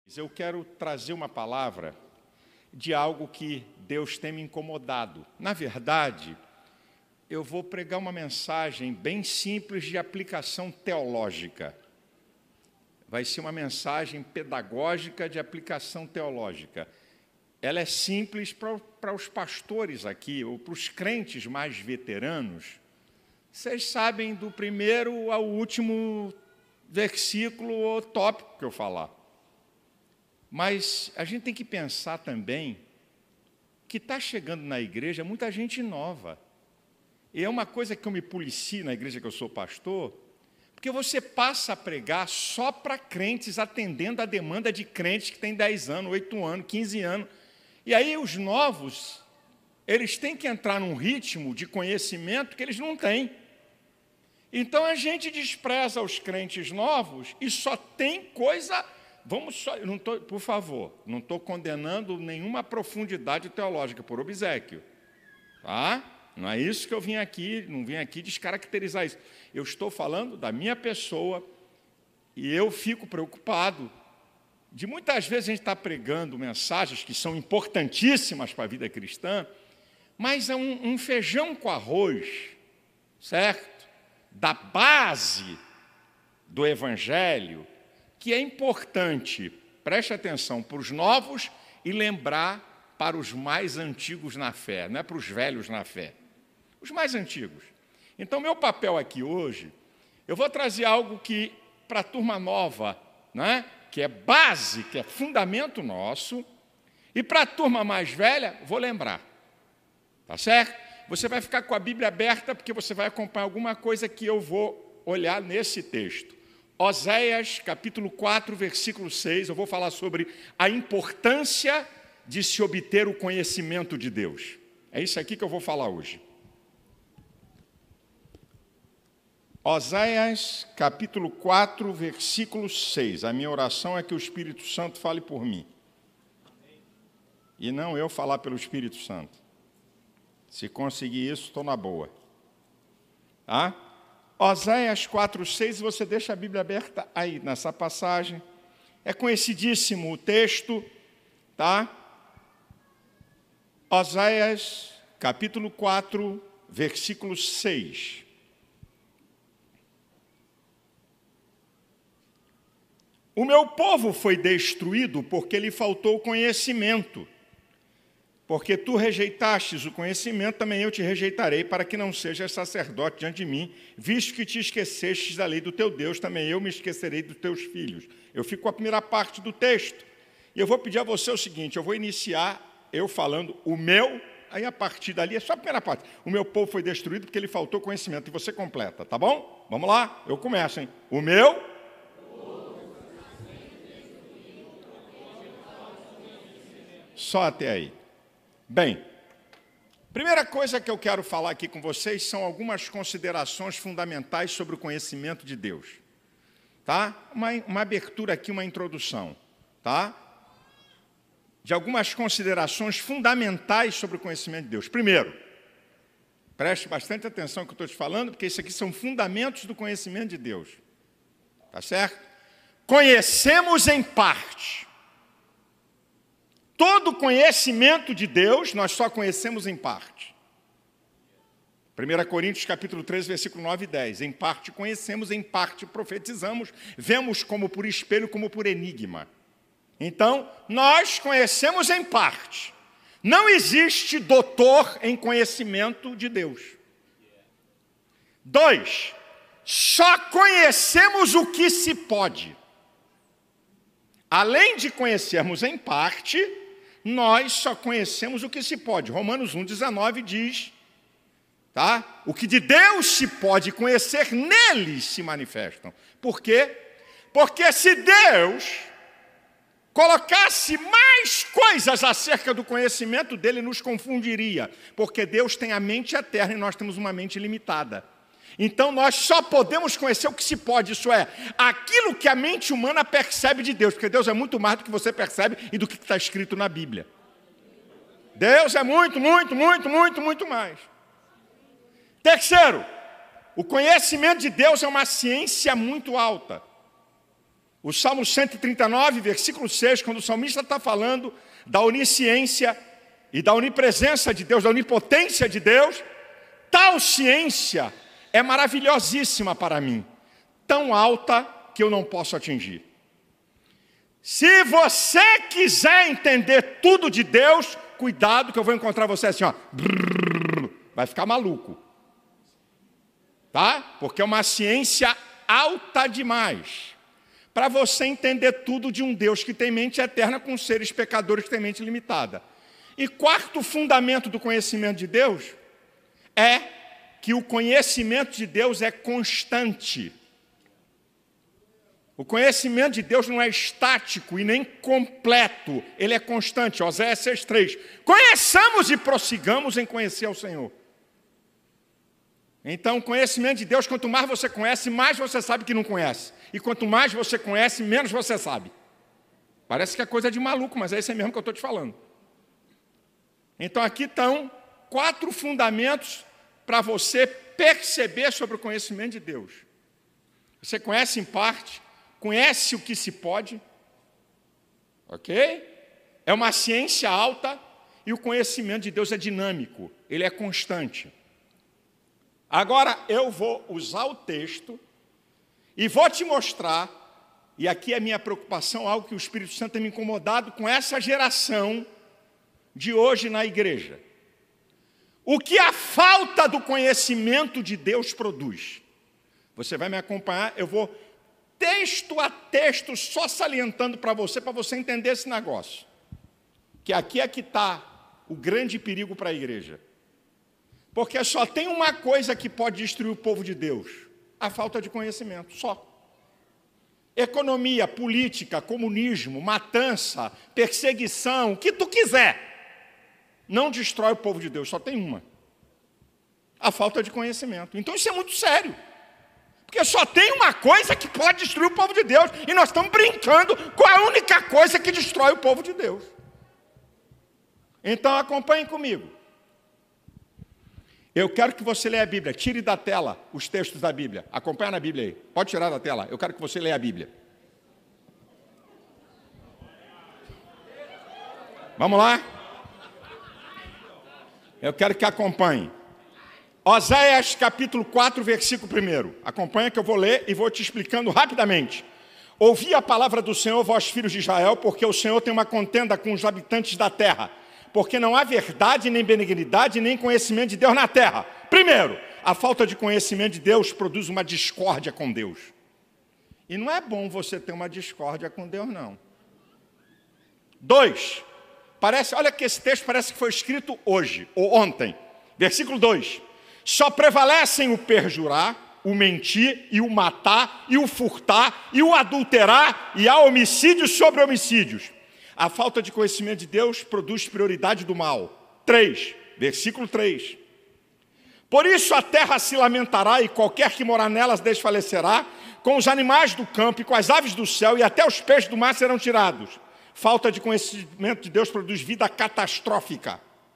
Eu quero trazer uma palavra de algo que Deus tem me incomodado. Na verdade, eu vou pregar uma mensagem bem simples de aplicação teológica. Vai ser uma mensagem pedagógica de aplicação teológica. Ela é simples para os pastores aqui, ou para os crentes mais veteranos. Vocês sabem do primeiro ao último versículo ou tópico que eu falar. Mas a gente tem que pensar também que está chegando na igreja muita gente nova. E é uma coisa que eu me policio na igreja que eu sou pastor, porque você passa a pregar só para crentes, atendendo a demanda de crentes que têm 10 anos, 8 anos, 15 anos. E aí os novos, eles têm que entrar num ritmo de conhecimento que eles não têm. Então a gente despreza os crentes novos e só tem coisa... por favor, não estou condenando nenhuma profundidade teológica por obséquio. Tá? Não é isso que eu vim aqui, não vim aqui descaracterizar isso. Eu estou falando da minha pessoa e eu fico preocupado de muitas vezes a gente estar pregando mensagens que são importantíssimas para a vida cristã, mas é um feijão com arroz, certo? Da base do Evangelho, que é importante, preste atenção, para os novos e lembrar para os mais antigos na fé, não é para os velhos na fé, os mais antigos. Então, meu papel aqui hoje, eu vou trazer algo que, para a turma nova, né, que é base, que é fundamento nosso, e para a turma mais velha, vou lembrar, tá certo? Você vai ficar com a Bíblia aberta, porque você vai acompanhar alguma coisa que eu vou olhar nesse texto. Oséias, capítulo 4, versículo 6, eu vou falar sobre a importância de se obter o conhecimento de Deus. É isso aqui que eu vou falar hoje. Oséias, capítulo 4, versículo 6. A minha oração é que o Espírito Santo fale por mim. E não eu falar pelo Espírito Santo. Se conseguir isso, estou na boa. Tá? Oséias 4:6, você deixa a Bíblia aberta aí, nessa passagem. É conhecidíssimo o texto, tá? Oséias, capítulo 4, versículo 6. O meu povo foi destruído porque lhe faltou conhecimento. Porque tu rejeitastes o conhecimento, também eu te rejeitarei, para que não sejas sacerdote diante de mim, visto que te esquecestes da lei do teu Deus, também eu me esquecerei dos teus filhos. Eu fico com a primeira parte do texto, e eu vou pedir a você o seguinte, eu vou iniciar eu falando o meu, aí a partir dali é só a primeira parte. O meu povo foi destruído porque lhe faltou conhecimento, e você completa, tá bom? Vamos lá, eu começo, hein? O meu... Só até aí. Bem, primeira coisa que eu quero falar aqui com vocês são algumas considerações fundamentais sobre o conhecimento de Deus. Tá? Uma abertura aqui, uma introdução. Tá? De algumas considerações fundamentais sobre o conhecimento de Deus. Primeiro, preste bastante atenção no que eu estou te falando, porque isso aqui são fundamentos do conhecimento de Deus. Tá certo? Conhecemos em parte. Todo conhecimento de Deus, nós só conhecemos em parte. 1 Coríntios, capítulo 13, versículo 9 e 10. Em parte conhecemos, em parte profetizamos, vemos como por espelho, como por enigma. Então, nós conhecemos em parte. Não existe doutor em conhecimento de Deus. 2. Só conhecemos o que se pode. Além de conhecermos em parte... nós só conhecemos o que se pode. Romanos 1,19 diz, tá? O que de Deus se pode conhecer, neles se manifestam. Por quê? Porque se Deus colocasse mais coisas acerca do conhecimento dele, nos confundiria. Porque Deus tem a mente eterna e nós temos uma mente limitada. Então, nós só podemos conhecer o que se pode, isso é, aquilo que a mente humana percebe de Deus, porque Deus é muito mais do que você percebe e do que está escrito na Bíblia. Deus é muito, muito, muito, muito, muito mais. Terceiro, o conhecimento de Deus é uma ciência muito alta. O Salmo 139, versículo 6, quando o salmista está falando da onisciência e da onipresença de Deus, da onipotência de Deus, tal ciência é maravilhosíssima para mim, tão alta que eu não posso atingir. Se você quiser entender tudo de Deus, cuidado que eu vou encontrar você assim, ó, vai ficar maluco, tá? Porque é uma ciência alta demais para você entender tudo de um Deus que tem mente eterna com seres pecadores que têm mente limitada. E quarto fundamento do conhecimento de Deus é que o conhecimento de Deus é constante. O conhecimento de Deus não é estático e nem completo, ele é constante. Oséias 6,3. Conheçamos e prossigamos em conhecer ao Senhor. Então, o conhecimento de Deus, quanto mais você conhece, mais você sabe que não conhece. E quanto mais você conhece, menos você sabe. Parece que é coisa de maluco, mas é isso mesmo que eu estou te falando. Então, aqui estão 4 fundamentos para você perceber sobre o conhecimento de Deus. Você conhece em parte, conhece o que se pode, ok? É uma ciência alta e o conhecimento de Deus é dinâmico, ele é constante. Agora eu vou usar o texto e vou te mostrar, e aqui é a minha preocupação, algo que o Espírito Santo tem me incomodado com essa geração de hoje na igreja. O que a falta do conhecimento de Deus produz. Você vai me acompanhar, eu vou texto a texto só salientando para você entender esse negócio. Que aqui é que está o grande perigo para a igreja. Porque só tem uma coisa que pode destruir o povo de Deus: a falta de conhecimento, só. Economia, política, comunismo, matança, perseguição, o que tu quiser, não destrói o povo de Deus, só tem uma: a falta de conhecimento. Então isso é muito sério. Porque só tem uma coisa que pode destruir o povo de Deus, e nós estamos brincando com a única coisa que destrói o povo de Deus. Então acompanhem comigo. Eu quero que você leia a Bíblia. Tire da tela os textos da Bíblia. Acompanha na Bíblia aí. Pode tirar da tela. Eu quero que você leia a Bíblia. Vamos lá? Eu quero que acompanhe. Oséias capítulo 4, versículo 1. Acompanha que eu vou ler e vou te explicando rapidamente. Ouvi a palavra do Senhor, vós filhos de Israel, porque o Senhor tem uma contenda com os habitantes da terra. Porque não há verdade, nem benignidade, nem conhecimento de Deus na terra. Primeiro, a falta de conhecimento de Deus produz uma discórdia com Deus. E não é bom você ter uma discórdia com Deus, não. 2, olha que esse texto parece que foi escrito hoje, ou ontem. Versículo 2. Só prevalecem o perjurar, o mentir, e o matar, e o furtar, e o adulterar, e há homicídios sobre homicídios. A falta de conhecimento de Deus produz prioridade do mal. 3, versículo 3. Por isso a terra se lamentará, e qualquer que morar nelas desfalecerá, com os animais do campo e com as aves do céu, e até os peixes do mar serão tirados. Falta de conhecimento de Deus produz vida catastrófica.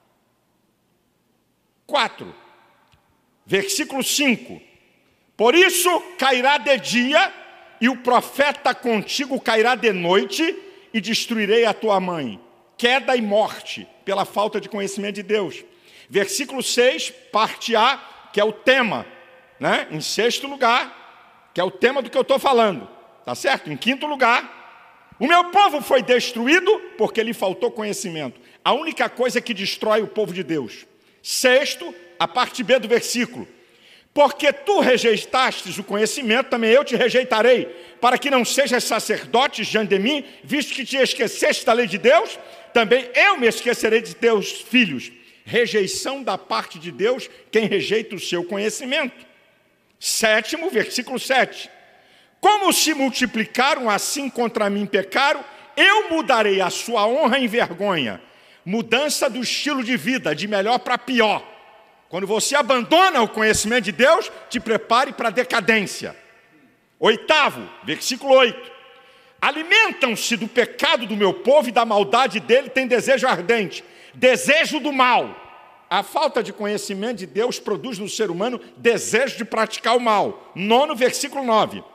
4, versículo 5. Por isso cairá de dia, e o profeta contigo cairá de noite, e destruirei a tua mãe. Queda e morte, pela falta de conhecimento de Deus. Versículo 6, parte A, que é o tema, né? Em 6º lugar, que é o tema do que eu estou falando, tá certo? Em 5º lugar, o meu povo foi destruído porque lhe faltou conhecimento. A única coisa que destrói o povo de Deus. 6º, a parte B do versículo. Porque tu rejeitastes o conhecimento, também eu te rejeitarei, para que não sejas sacerdote diante de mim, visto que te esqueceste da lei de Deus, também eu me esquecerei de teus filhos. Rejeição da parte de Deus, quem rejeita o seu conhecimento. 7º, versículo 7. Como se multiplicaram, assim contra mim pecaram, eu mudarei a sua honra em vergonha. Mudança do estilo de vida, de melhor para pior. Quando você abandona o conhecimento de Deus, te prepare para a decadência. 8º, versículo 8. Alimentam-se do pecado do meu povo e da maldade dele tem desejo ardente. Desejo do mal. A falta de conhecimento de Deus produz no ser humano desejo de praticar o mal. 9º, versículo 9.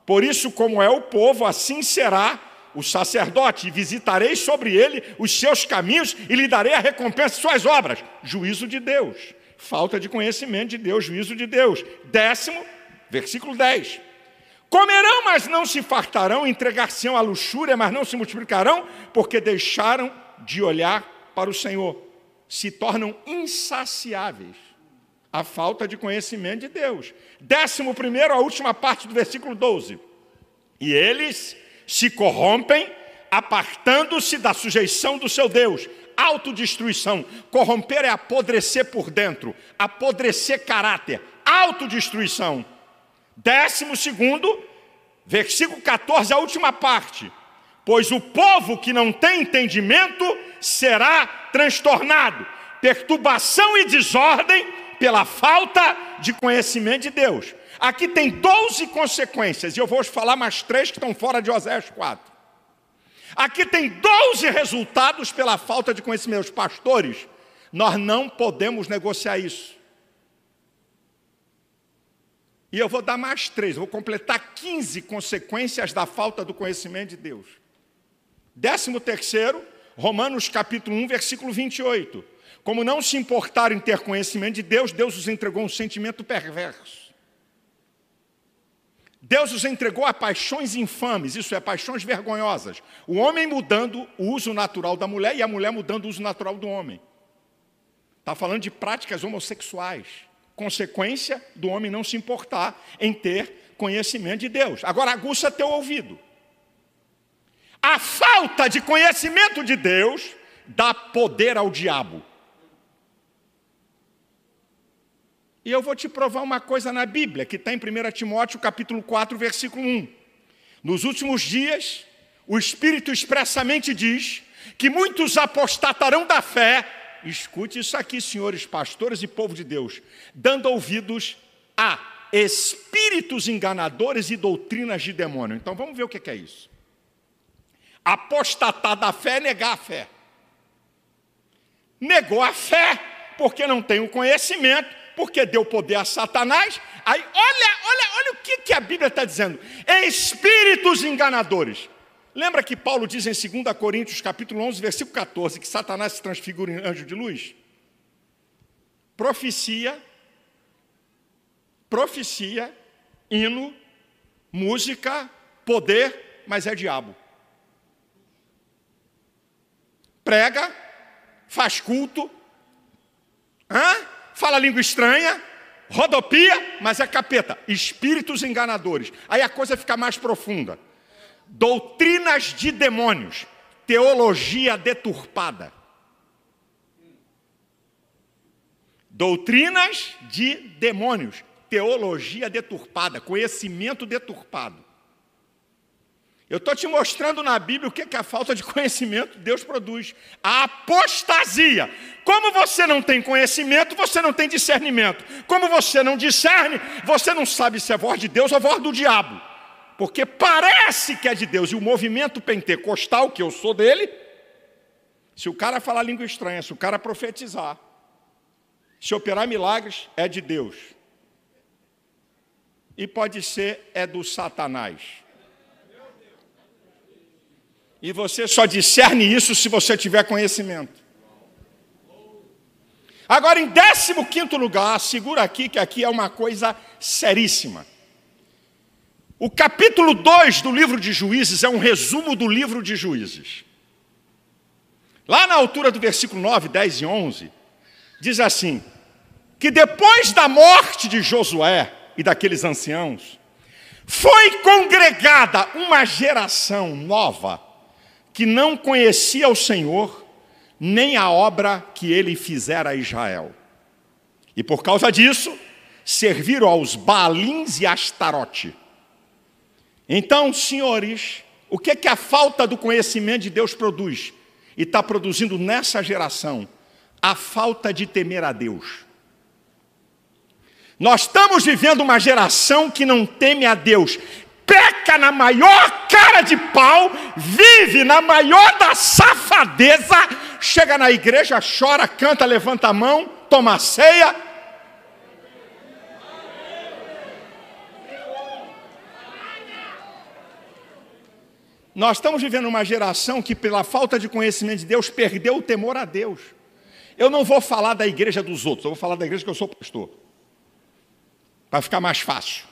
Por isso, como é o povo, assim será o sacerdote, e visitarei sobre ele os seus caminhos e lhe darei a recompensa de suas obras. Juízo de Deus. Falta de conhecimento de Deus, juízo de Deus. 10º, versículo 10. Comerão, mas não se fartarão, entregar-se-ão à luxúria, mas não se multiplicarão, porque deixaram de olhar para o Senhor. Se tornam insaciáveis. A falta de conhecimento de Deus. 11º, a última parte do versículo 12. E eles se corrompem, apartando-se da sujeição do seu Deus. Autodestruição. Corromper é apodrecer por dentro, apodrecer caráter, autodestruição. 12º, versículo 14, a última parte. Pois o povo que não tem entendimento será transtornado. Perturbação e desordem pela falta de conhecimento de Deus. Aqui tem 12 consequências, e eu vou falar mais 3 que estão fora de Oséias 4. Aqui tem 12 resultados pela falta de conhecimento. Os pastores, nós não podemos negociar isso. E eu vou dar mais 3, vou completar 15 consequências da falta do conhecimento de Deus. 13º, Romanos capítulo 1, versículo 28. Como não se importaram em ter conhecimento de Deus, Deus os entregou um sentimento perverso. Deus os entregou a paixões infames, isso é, paixões vergonhosas. O homem mudando o uso natural da mulher e a mulher mudando o uso natural do homem. Está falando de práticas homossexuais. Consequência do homem não se importar em ter conhecimento de Deus. Agora aguça teu ouvido. A falta de conhecimento de Deus dá poder ao diabo. E eu vou te provar uma coisa na Bíblia, que está em 1 Timóteo, capítulo 4, versículo 1. Nos últimos dias, o Espírito expressamente diz que muitos apostatarão da fé. Escute isso aqui, senhores pastores e povo de Deus, dando ouvidos a espíritos enganadores e doutrinas de demônio. Então vamos ver o que é isso. Apostatar da fé é negar a fé. Negou a fé porque não tem o conhecimento, porque deu poder a Satanás. Aí olha o que a Bíblia está dizendo. Espíritos enganadores. Lembra que Paulo diz em 2 Coríntios, capítulo 11, versículo 14, que Satanás se transfigura em anjo de luz? Profecia, hino, música, poder, mas é diabo. Prega, faz culto, fala língua estranha, rodopia, mas é capeta. Espíritos enganadores. Aí a coisa fica mais profunda. Doutrinas de demônios, teologia deturpada. Doutrinas de demônios, teologia deturpada, conhecimento deturpado. Eu estou te mostrando na Bíblia o que é a falta de conhecimento Deus produz. A apostasia. Como você não tem conhecimento, você não tem discernimento. Como você não discerne, você não sabe se é voz de Deus ou voz do diabo. Porque parece que é de Deus. E o movimento pentecostal, que eu sou dele, se o cara falar língua estranha, se o cara profetizar, se operar milagres, é de Deus. E pode ser, é do Satanás. E você só discerne isso se você tiver conhecimento. Agora, em 15º lugar, segura aqui, que aqui é uma coisa seríssima. O capítulo 2 do livro de Juízes é um resumo do livro de Juízes. Lá na altura do versículo 9, 10 e 11, diz assim, que depois da morte de Josué e daqueles anciãos, foi congregada uma geração nova que não conhecia o Senhor, nem a obra que ele fizera a Israel. E por causa disso, serviram aos Baalins e Astarote. Então, senhores, o que a falta do conhecimento de Deus produz? E está produzindo nessa geração a falta de temer a Deus. Nós estamos vivendo uma geração que não teme a Deus. Peca na maior cara de pau, vive na maior da safadeza, chega na igreja, chora, canta, levanta a mão, toma a ceia. Nós estamos vivendo uma geração que, pela falta de conhecimento de Deus, perdeu o temor a Deus. Eu não vou falar da igreja dos outros, eu vou falar da igreja que eu sou pastor. Para ficar mais fácil.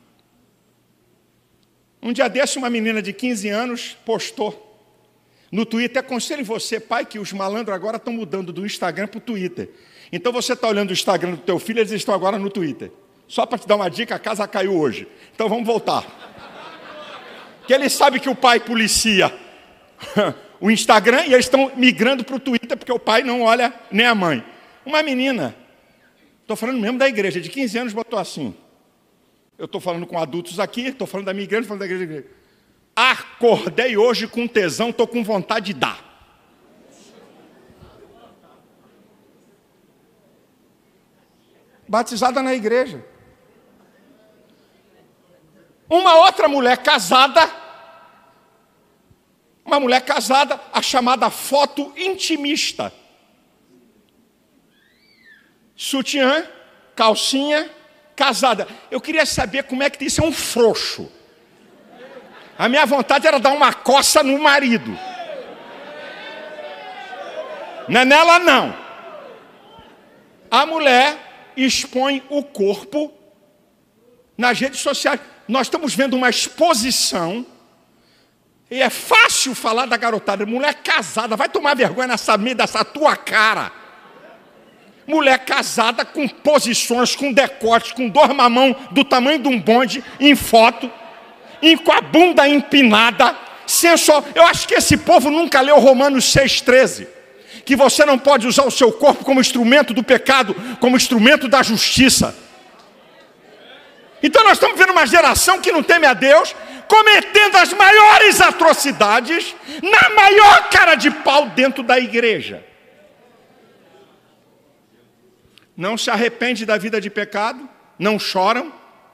Um dia desse, uma menina de 15 anos postou no Twitter: aconselho você, pai, que os malandros agora estão mudando do Instagram para o Twitter. Então você está olhando o Instagram do teu filho, eles estão agora no Twitter. Só para te dar uma dica, a casa caiu hoje. Então vamos voltar. Que ele sabe que o pai policia o Instagram e eles estão migrando para o Twitter, porque o pai não olha nem a mãe. Uma menina, estou falando mesmo da igreja, de 15 anos, botou assim. Eu estou falando com adultos aqui, estou falando da minha igreja, falando da igreja. Acordei hoje com tesão, estou com vontade de dar. Batizada na igreja. Uma outra mulher casada, a chamada foto intimista. Sutiã, calcinha, casada. Eu queria saber como é que isso é um frouxo. A minha vontade era dar uma coça no marido. Não é nela, não. A mulher expõe o corpo nas redes sociais. Nós estamos vendo uma exposição, e é fácil falar da garotada. Mulher casada, vai tomar vergonha dessa tua cara. Mulher casada com posições, com decotes, com dormamão do tamanho de um bonde, em foto, com a bunda empinada, sensual. Eu acho que esse povo nunca leu Romanos 6,13. Que você não pode usar o seu corpo como instrumento do pecado, como instrumento da justiça. Então nós estamos vendo uma geração que não teme a Deus, cometendo as maiores atrocidades, na maior cara de pau dentro da igreja. Não se arrepende da vida de pecado, não choram.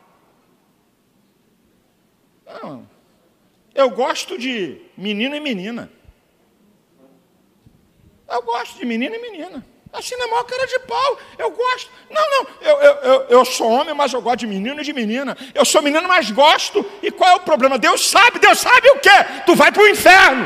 Não. Eu gosto de menino e menina. Eu gosto de menino e menina. Assim na maior cara de pau, eu gosto. Não, eu sou homem, mas eu gosto de menino e de menina. Eu sou menino, mas gosto. E qual é o problema? Deus sabe o quê? Tu vai para o inferno.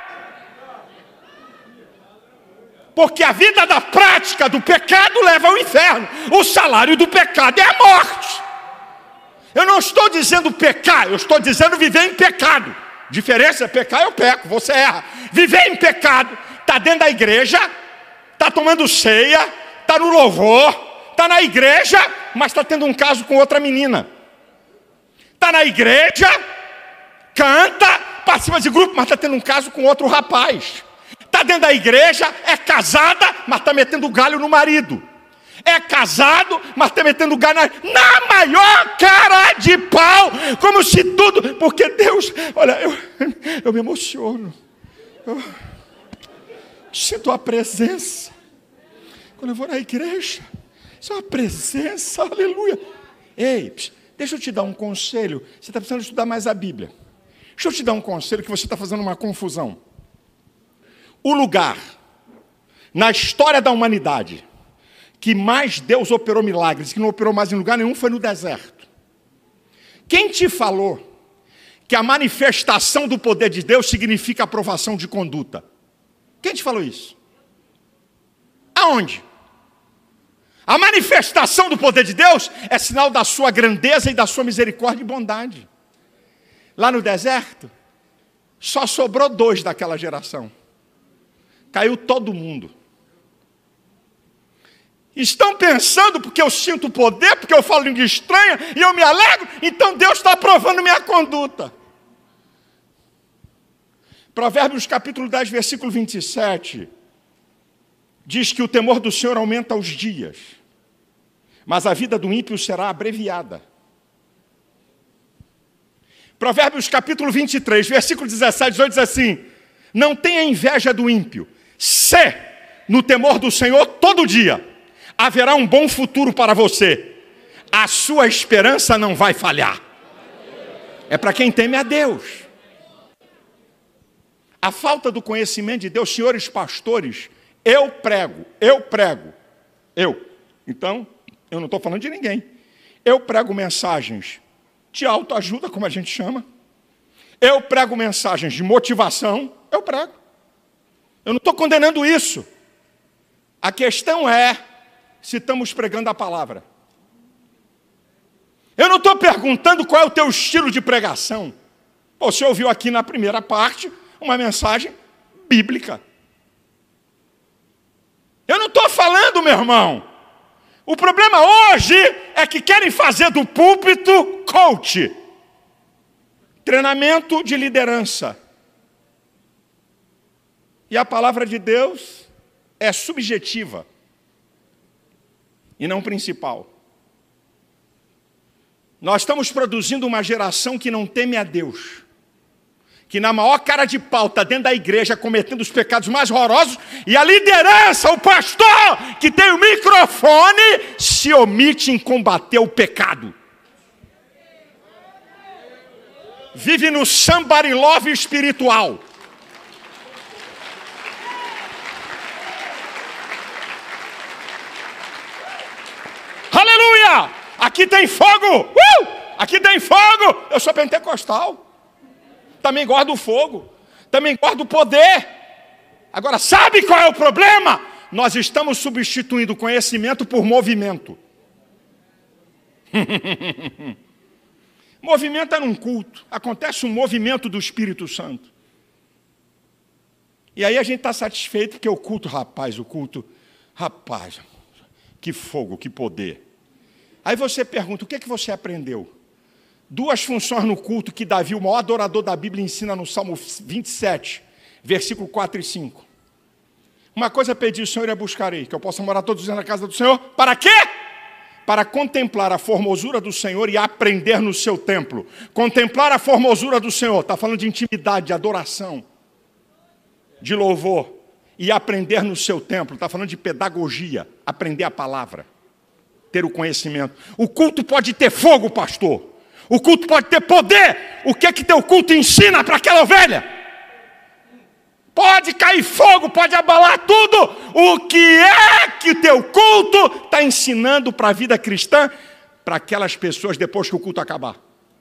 Porque a vida da prática do pecado leva ao inferno. O salário do pecado é a morte. Eu não estou dizendo pecar, eu estou dizendo viver em pecado. Diferença é pecar, eu peco, você erra. Viver em pecado, está dentro da igreja, está tomando ceia, está no louvor, está na igreja, mas está tendo um caso com outra menina. Está na igreja, canta, participa de grupo, mas está tendo um caso com outro rapaz. Está dentro da igreja, é casada, mas está metendo galho no marido. É casado, mas está metendo galho na maior cara de pau, como se tudo... Porque Deus, olha, eu me emociono. Eu sinto a presença. Quando eu vou na igreja, isso é uma presença, aleluia. Ei, deixa eu te dar um conselho. Você está precisando estudar mais a Bíblia. Deixa eu te dar um conselho que você está fazendo uma confusão. O lugar, na história da humanidade, que mais Deus operou milagres, que não operou mais em lugar nenhum, foi no deserto. Quem te falou que a manifestação do poder de Deus significa aprovação de conduta? Quem te falou isso? Aonde? A manifestação do poder de Deus é sinal da sua grandeza e da sua misericórdia e bondade. Lá no deserto, só sobrou 2 daquela geração. Caiu todo mundo. Estão pensando porque eu sinto poder, porque eu falo língua estranha e eu me alegro, então Deus está aprovando minha conduta. Provérbios capítulo 10, versículo 27, diz que o temor do Senhor aumenta os dias, mas a vida do ímpio será abreviada. Provérbios capítulo 23, versículo 17, 18 diz assim: não tenha inveja do ímpio, se no temor do Senhor todo dia haverá um bom futuro para você. A sua esperança não vai falhar. É para quem teme a Deus. A falta do conhecimento de Deus, senhores pastores, eu prego. Então, eu não estou falando de ninguém. Eu prego mensagens de autoajuda, como a gente chama. Eu prego mensagens de motivação, eu prego. Eu não estou condenando isso. A questão é se estamos pregando a palavra. Eu não estou perguntando qual é o teu estilo de pregação. Você ouviu aqui na primeira parte uma mensagem bíblica. Eu não estou falando, meu irmão. O problema hoje é que querem fazer do púlpito coach. Treinamento de liderança. E a palavra de Deus é subjetiva e não principal. Nós estamos produzindo uma geração que não teme a Deus, que na maior cara de pau está dentro da igreja cometendo os pecados mais horrorosos, e a liderança, o pastor que tem o microfone, se omite em combater o pecado. Vive no somebody love espiritual. Aleluia! Aqui tem fogo! Aqui tem fogo! Eu sou pentecostal. Também gosto do fogo. Também gosto do poder. Agora, sabe qual é o problema? Nós estamos substituindo conhecimento por movimento. Movimento é num culto. Acontece um movimento do Espírito Santo. E aí a gente está satisfeito porque o culto, rapaz, que fogo, que poder. Aí você pergunta, o que é que você aprendeu? 2 funções no culto que Davi, o maior adorador da Bíblia, ensina no Salmo 27, versículo 4 e 5. Uma coisa pedi ao Senhor e a buscarei, que eu possa morar todos os dias na casa do Senhor. Para quê? Para contemplar a formosura do Senhor e aprender no seu templo. Contemplar a formosura do Senhor, está falando de intimidade, de adoração, de louvor. E aprender no seu templo, está falando de pedagogia, aprender a palavra, ter o conhecimento. O culto pode ter fogo, pastor. O culto pode ter poder. O que é que teu culto ensina para aquela ovelha? Pode cair fogo, pode abalar tudo. O que é que teu culto está ensinando para a vida cristã, para aquelas pessoas depois que o culto acabar?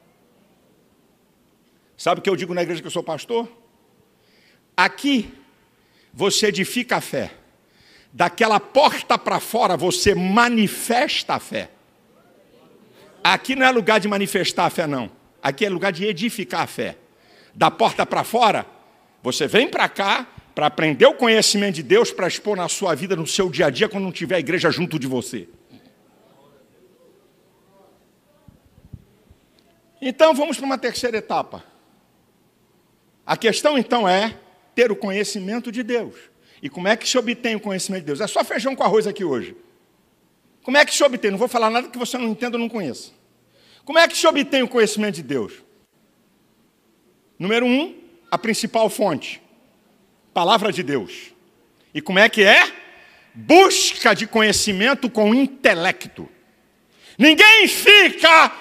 Sabe o que eu digo na igreja que eu sou pastor? Aqui você edifica a fé. Daquela porta para fora você manifesta a fé. Aqui não é lugar de manifestar a fé, não. Aqui é lugar de edificar a fé. Da porta para fora, você vem para cá para aprender o conhecimento de Deus, para expor na sua vida, no seu dia a dia, quando não tiver a igreja junto de você. Então, vamos para uma terceira etapa. A questão, então, é ter o conhecimento de Deus. E como é que se obtém o conhecimento de Deus? É só feijão com arroz aqui hoje. Como é que se obtém? Não vou falar nada que você não entenda ou não conheça. Como é que se obtém o conhecimento de Deus? Número 1, a principal fonte. Palavra de Deus. E como é que é? Busca de conhecimento com intelecto. Ninguém fica...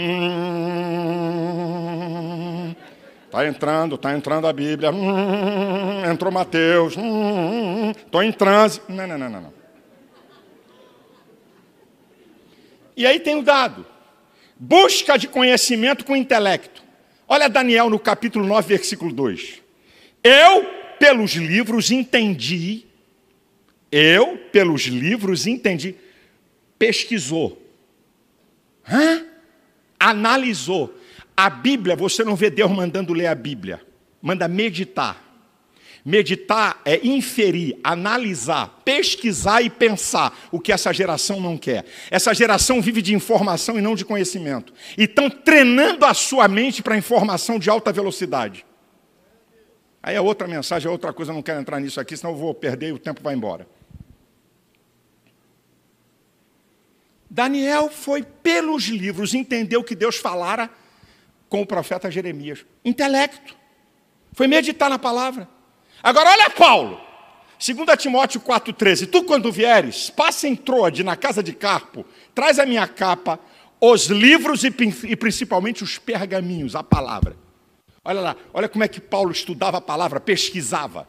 Está entrando a Bíblia. Entrou Mateus. Estou em transe. Não. E aí tem o dado. Busca de conhecimento com intelecto. Olha Daniel no capítulo 9, versículo 2. Eu, pelos livros, entendi. Pesquisou. Analisou. A Bíblia, você não vê Deus mandando ler a Bíblia. Manda meditar. Meditar é inferir, analisar, pesquisar e pensar o que essa geração não quer. Essa geração vive de informação e não de conhecimento. E estão treinando a sua mente para informação de alta velocidade. Aí é outra mensagem, é outra coisa, eu não quero entrar nisso aqui, senão eu vou perder e o tempo vai embora. Daniel foi pelos livros, entendeu que Deus falara com o profeta Jeremias. Intelecto. Foi meditar na palavra. Agora olha Paulo, 2 Timóteo 4,13. Tu quando vieres, passa em Troade, na casa de Carpo, traz a minha capa, os livros e principalmente os pergaminhos, a palavra. Olha lá, olha como é que Paulo estudava a palavra, pesquisava.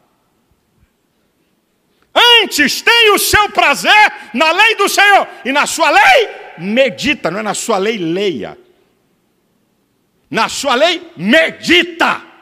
Antes tem o seu prazer na lei do Senhor, e na sua lei medita, não é na sua lei leia. Na sua lei medita.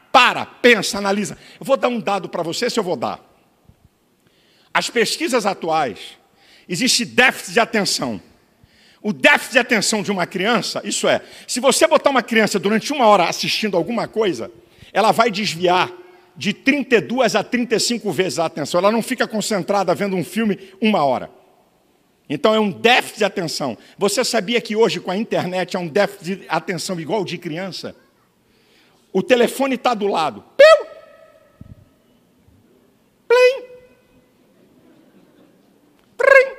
pensa, analisa. Eu vou dar um dado para você, se eu vou dar. As pesquisas atuais, existe déficit de atenção. O déficit de atenção de uma criança, isso é, se você botar uma criança durante 1 hora assistindo alguma coisa, ela vai desviar de 32 a 35 vezes a atenção. Ela não fica concentrada vendo um filme 1 hora. Então é um déficit de atenção. Você sabia que hoje com a internet há um déficit de atenção igual de criança? O telefone está do lado. Piu! Plim! Trim!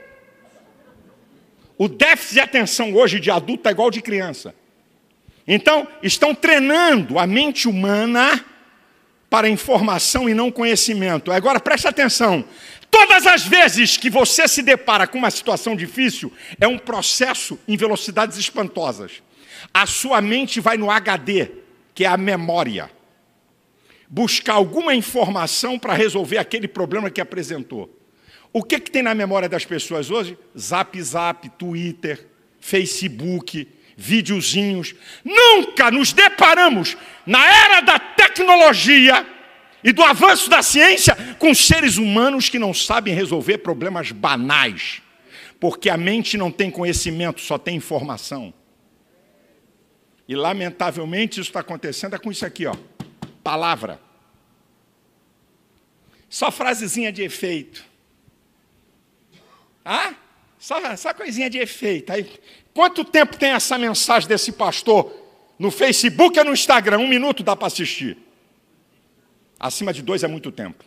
O déficit de atenção hoje de adulto é igual de criança. Então, estão treinando a mente humana para informação e não conhecimento. Agora, preste atenção. Todas as vezes que você se depara com uma situação difícil, é um processo em velocidades espantosas. A sua mente vai no HD, que é a memória, buscar alguma informação para resolver aquele problema que apresentou. O que tem na memória das pessoas hoje? Zap, Twitter, Facebook, videozinhos. Nunca nos deparamos, na era da tecnologia e do avanço da ciência, com seres humanos que não sabem resolver problemas banais, porque a mente não tem conhecimento, só tem informação. E, lamentavelmente, isso está acontecendo com isso aqui, ó, palavra. Só frasezinha de efeito. Ah? Só coisinha de efeito. Aí, quanto tempo tem essa mensagem desse pastor no Facebook ou no Instagram? 1 minuto dá para assistir. Acima de 2 é muito tempo.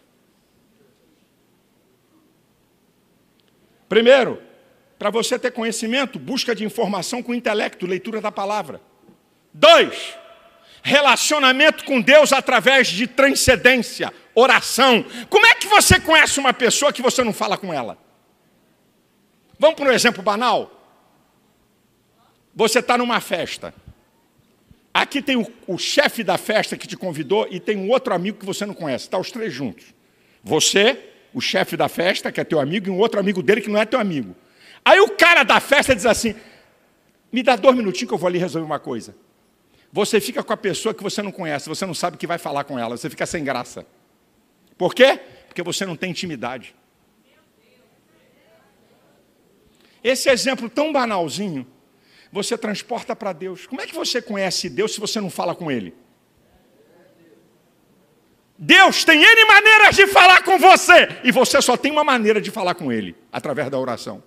Primeiro, para você ter conhecimento, busca de informação com intelecto, leitura da palavra. 2, relacionamento com Deus através de transcendência, oração. Como é que você conhece uma pessoa que você não fala com ela? Vamos para um exemplo banal? Você está numa festa. Aqui tem o chefe da festa que te convidou e tem um outro amigo que você não conhece. Está os 3 juntos. Você, o chefe da festa, que é teu amigo, e um outro amigo dele que não é teu amigo. Aí o cara da festa diz assim, me dá 2 minutinhos que eu vou ali resolver uma coisa. Você fica com a pessoa que você não conhece, você não sabe o que vai falar com ela, você fica sem graça. Por quê? Porque você não tem intimidade. Esse exemplo tão banalzinho, você transporta para Deus. Como é que você conhece Deus se você não fala com Ele? Deus tem N maneiras de falar com você, e você só tem uma maneira de falar com Ele, através da oração.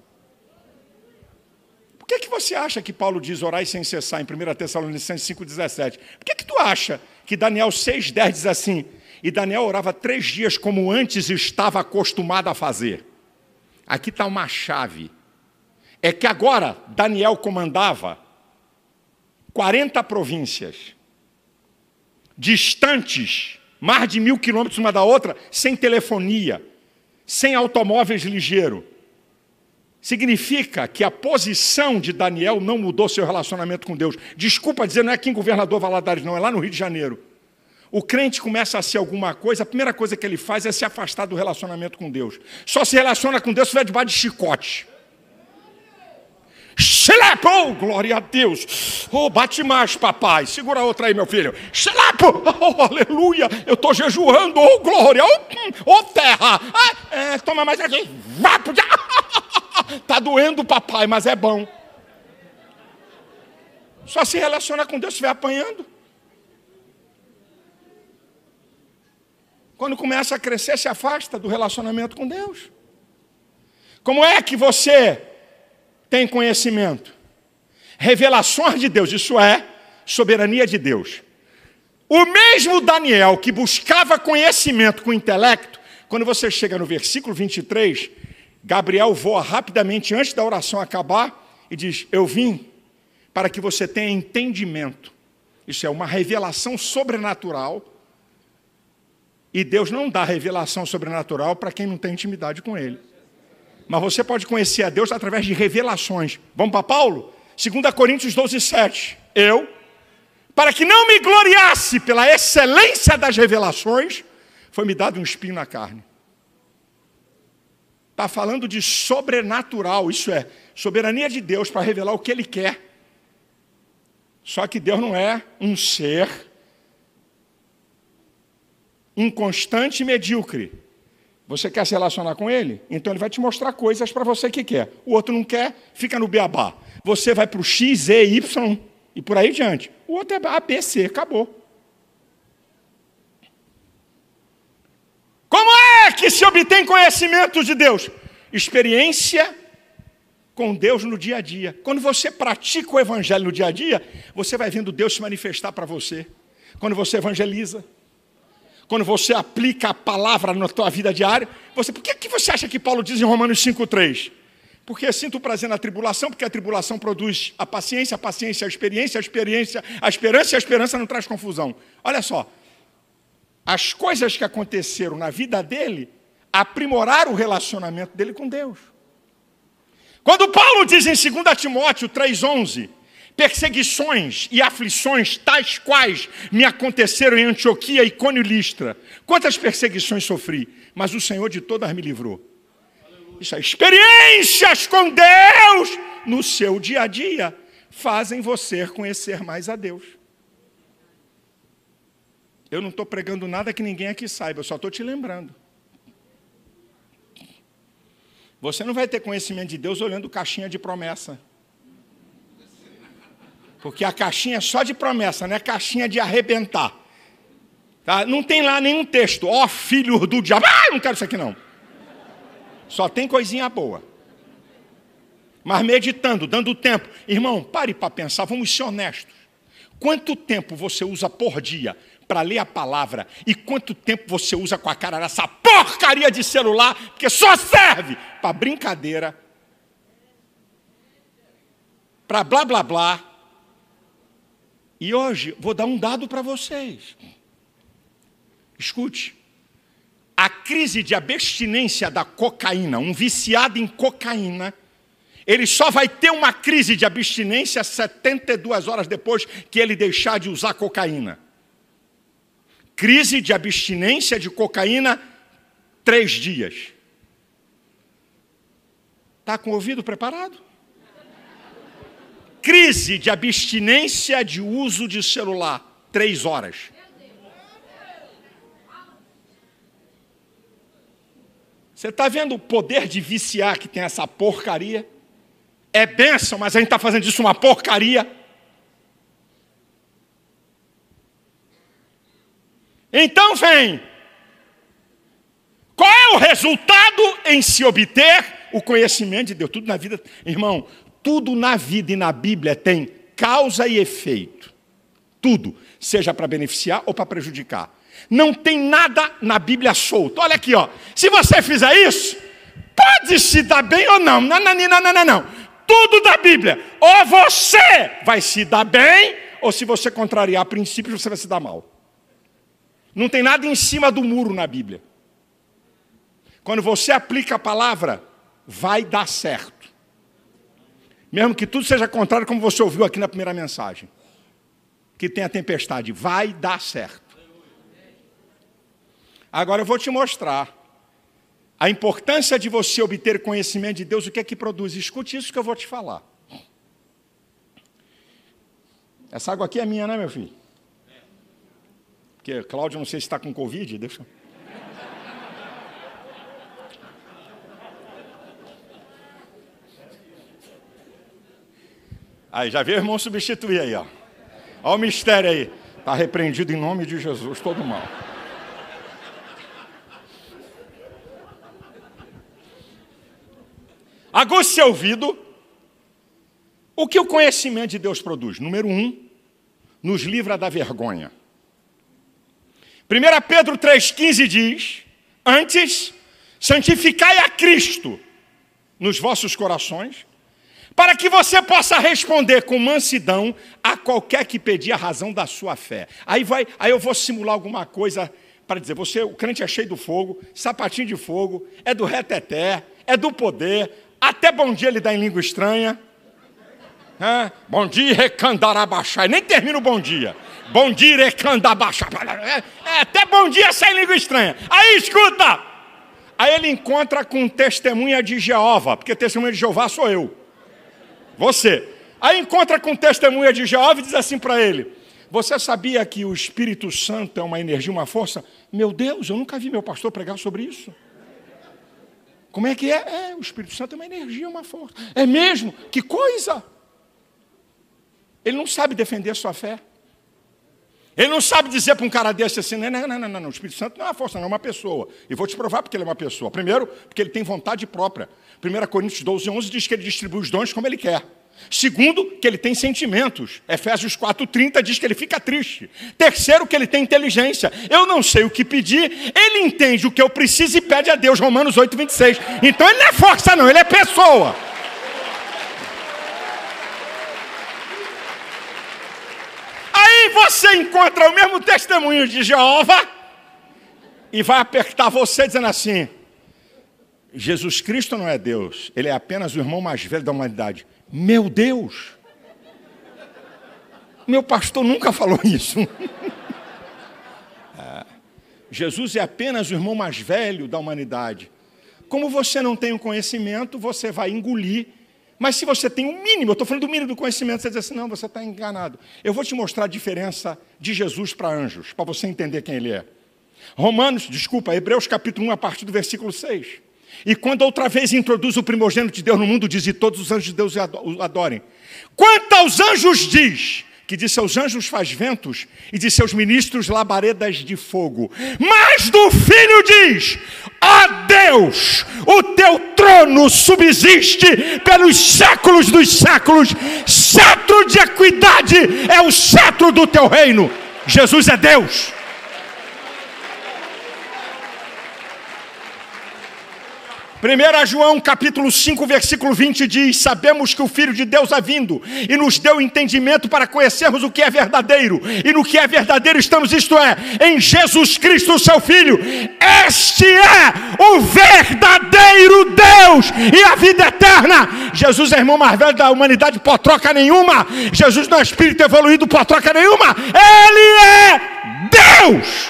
Por que você acha que Paulo diz orai sem cessar em 1 Tessalonicenses 5,17? Por que tu acha que Daniel 6,10 diz assim, e Daniel orava 3 dias como antes estava acostumado a fazer? Aqui está uma chave. É que agora Daniel comandava 40 províncias, distantes, mais de 1000 quilômetros uma da outra, sem telefonia, sem automóveis ligeiros. Significa que a posição de Daniel não mudou seu relacionamento com Deus. Desculpa dizer, não é aqui em Governador Valadares, não, é lá no Rio de Janeiro. O crente começa a ser alguma coisa, a primeira coisa que ele faz é se afastar do relacionamento com Deus. Só se relaciona com Deus se estiver debaixo de chicote. Xelepo, oh, glória a Deus. Oh, bate mais, papai. Segura a outra aí, meu filho. Xelepo, oh, aleluia. Eu estou jejuando, oh, glória. Oh, terra. Toma mais aqui. Está doendo, papai, mas é bom. Só se relaciona com Deus se estiver apanhando. Quando começa a crescer, se afasta do relacionamento com Deus. Como é que você tem conhecimento? Revelações de Deus, isso é soberania de Deus. O mesmo Daniel que buscava conhecimento com intelecto, quando você chega no versículo 23, Gabriel voa rapidamente antes da oração acabar e diz, eu vim para que você tenha entendimento. Isso é uma revelação sobrenatural. E Deus não dá revelação sobrenatural para quem não tem intimidade com Ele. Mas você pode conhecer a Deus através de revelações. Vamos para Paulo? 2 Coríntios 12:7. Eu, para que não me gloriasse pela excelência das revelações, foi-me dado um espinho na carne. Está falando de sobrenatural, isso é, soberania de Deus para revelar o que Ele quer. Só que Deus não é um ser inconstante e medíocre. Você quer se relacionar com ele? Então ele vai te mostrar coisas para você que quer. O outro não quer, fica no beabá. Você vai para o X, E, Y e por aí diante. O outro é A, B, C, acabou. Como é que se obtém conhecimento de Deus? Experiência com Deus no dia a dia. Quando você pratica o evangelho no dia a dia, você vai vendo Deus se manifestar para você. Quando você evangeliza, quando você aplica a palavra na tua vida diária, por que você acha que Paulo diz em Romanos 5,3? Porque sinto prazer na tribulação, porque a tribulação produz a paciência a experiência, a esperança, e a esperança não traz confusão. Olha só, as coisas que aconteceram na vida dele aprimoraram o relacionamento dele com Deus. Quando Paulo diz em 2 Timóteo 3,11, perseguições e aflições tais quais me aconteceram em Antioquia, Icônio e Listra. Quantas perseguições sofri, mas o Senhor de todas me livrou. Isso é, experiências com Deus no seu dia a dia fazem você conhecer mais a Deus. Eu não estou pregando nada que ninguém aqui saiba, eu só estou te lembrando. Você não vai ter conhecimento de Deus olhando caixinha de promessa. Porque a caixinha é só de promessa, não é caixinha de arrebentar. Tá? Não tem lá nenhum texto. Ó, filho do diabo. Não quero isso aqui não. Só tem coisinha boa. Mas meditando, dando tempo. Irmão, pare para pensar, vamos ser honestos. Quanto tempo você usa por dia para ler a palavra? E quanto tempo você usa com a cara nessa porcaria de celular? Porque só serve para brincadeira, para blá blá blá. E hoje vou dar um dado para vocês. Escute. A crise de abstinência da cocaína, um viciado em cocaína, ele só vai ter uma crise de abstinência 72 horas depois que ele deixar de usar cocaína. Crise de abstinência de cocaína, 3 dias. Está com o ouvido preparado? Crise de abstinência de uso de celular, 3 horas. Você está vendo o poder de viciar que tem essa porcaria? É bênção, mas a gente está fazendo disso uma porcaria. Então vem. Qual é o resultado em se obter o conhecimento de Deus? Tudo na vida, irmão, tudo na vida e na Bíblia tem causa e efeito. Tudo, seja para beneficiar ou para prejudicar. Não tem nada na Bíblia solto. Olha aqui, ó. Se você fizer isso, pode se dar bem ou não. Não. Tudo da Bíblia. Ou você vai se dar bem, ou se você contrariar princípios, você vai se dar mal. Não tem nada em cima do muro na Bíblia. Quando você aplica a palavra, vai dar certo. Mesmo que tudo seja contrário, como você ouviu aqui na primeira mensagem. Que tem a tempestade, vai dar certo. Agora eu vou te mostrar a importância de você obter conhecimento de Deus, o que é que produz. Escute isso que eu vou te falar. Essa água aqui é minha, né, meu filho? Porque Cláudio, não sei se está com Covid, deixa eu... Aí, já veio o irmão substituir aí, ó. Olha o mistério aí. Está repreendido em nome de Jesus, todo mal. Aguce seu ouvido. O que o conhecimento de Deus produz? Número 1, nos livra da vergonha. 1 Pedro 3,15 diz: antes, santificai a Cristo nos vossos corações, para que você possa responder com mansidão a qualquer que pedir a razão da sua fé. Aí eu vou simular alguma coisa para dizer, o crente é cheio do fogo, sapatinho de fogo, é do reteté, é do poder, até bom dia ele dá em língua estranha. Bom dia, recandarabachai. Nem termina o bom dia. Bom dia, recandarabachai. Até bom dia sai em língua estranha. Aí escuta. Aí ele encontra com testemunha de Jeová, porque testemunha de Jeová sou eu. Você. Aí encontra com testemunha de Jeová e diz assim para ele: Você sabia que o Espírito Santo é uma energia, uma força? Meu Deus, eu nunca vi meu pastor pregar sobre isso. Como é que é? O Espírito Santo é uma energia, uma força. É mesmo? Que coisa! Ele não sabe defender a sua fé. Ele não sabe dizer para um cara desse assim, não, o Espírito Santo não é uma força, não é uma pessoa. E vou te provar porque ele é uma pessoa. Primeiro, porque ele tem vontade própria. 1 Coríntios 12:11 diz que ele distribui os dons como ele quer. Segundo, que ele tem sentimentos. Efésios 4:30 diz que ele fica triste. Terceiro, que ele tem inteligência. Eu não sei o que pedir, ele entende o que eu preciso e pede a Deus. Romanos 8:26. Então ele não é força não, ele é pessoa. Aí você encontra o mesmo testemunho de Jeová e vai apertar você dizendo assim: Jesus Cristo não é Deus, ele é apenas o irmão mais velho da humanidade. Meu Deus! Meu pastor nunca falou isso. Jesus é apenas o irmão mais velho da humanidade. Como você não tem o conhecimento, você vai engolir. Mas se você tem um mínimo, eu estou falando do mínimo do conhecimento, você diz assim, não, você está enganado. Eu vou te mostrar a diferença de Jesus para anjos, para você entender quem ele é. Hebreus capítulo 1, a partir do versículo 6. E quando outra vez introduz o primogênito de Deus no mundo, diz, e todos os anjos de Deus o adorem. Quanto aos anjos diz, que de seus anjos faz ventos, e de seus ministros labaredas de fogo. Mas do Filho diz, ó Deus, o teu trono subsiste pelos séculos dos séculos, cetro de equidade é o cetro do teu reino. Jesus é Deus. 1 João capítulo 5, versículo 20 diz, sabemos que o Filho de Deus é vindo e nos deu entendimento para conhecermos o que é verdadeiro. E no que é verdadeiro estamos, isto é, em Jesus Cristo, o seu Filho. Este é o verdadeiro Deus e a vida eterna. Jesus é o irmão mais velho da humanidade, por troca nenhuma. Jesus não é espírito evoluído, por troca nenhuma. Ele é Deus.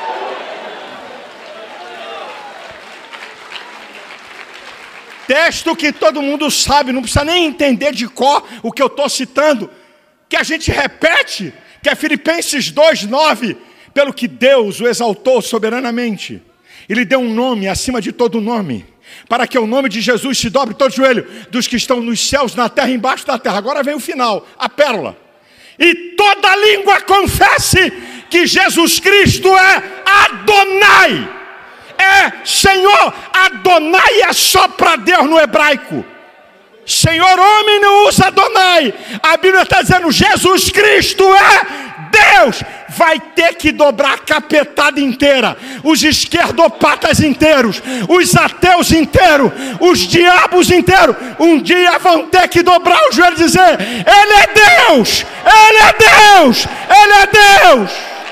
Texto que todo mundo sabe, não precisa nem entender de cor o que eu estou citando, que a gente repete, que é Filipenses 2:9, pelo que Deus o exaltou soberanamente, e lhe deu um nome acima de todo nome, para que o nome de Jesus se dobre todo joelho, dos que estão nos céus, na terra e embaixo da terra. Agora vem o final, a pérola. E toda língua confesse que Jesus Cristo é Adonai. É Senhor. Adonai é só para Deus no hebraico. Senhor homem não usa Adonai. A Bíblia está dizendo Jesus Cristo é Deus. Vai ter que dobrar a capetada inteira, os esquerdopatas inteiros, os ateus inteiros, os diabos inteiros. Um dia vão ter que dobrar o joelho e dizer, Ele é Deus, Ele é Deus, Ele é Deus.